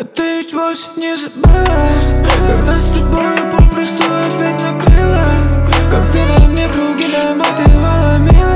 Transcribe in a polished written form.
ты ведь вовсе не забылась, когда с тобой попросту опять накрыла. Как ты на мне круги наматывала, милая.